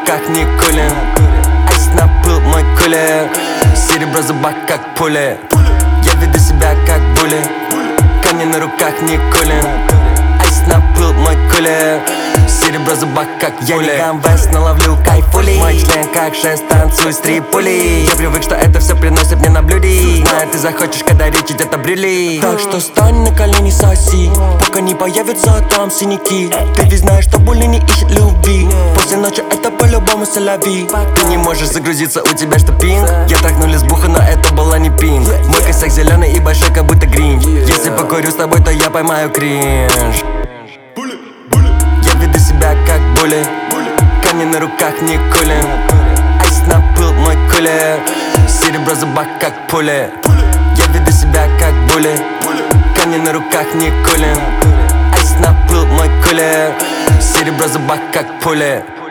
руках Никулин. Айс на пыл мой кулер. Серебро в зубах как пули. Я веду себя как були. Камни на руках Никулин. Айс на пыл мой кулер. Серебро в зубах как пули. Я не дам вест, но ловлю кайфули. Мой член как шест, танцуй с трипули. Я привык, что это все приносит мне на блюде. Знаю, ты захочешь, когда речь идет о брюли. Так что стань на колени, соси, пока не появятся там синяки. Ты ведь знаешь, что боли не ищет любви. После ночи это по-любому солови. Ты не можешь загрузиться, у тебя что пинг? Я трахнул лесбуху, но это была не пинг. Мой косяк зеленый и большой, как будто гринч. Если покурю с тобой, то я поймаю кринж. Я веду себя как були. Камни на руках Никулин. Айс на пыл мой кулер. Серебро в зубах как пули. Я веду себя как були. Камни на руках Никулин. Айс на пыл мой кулер. Серебро в зубах как пули.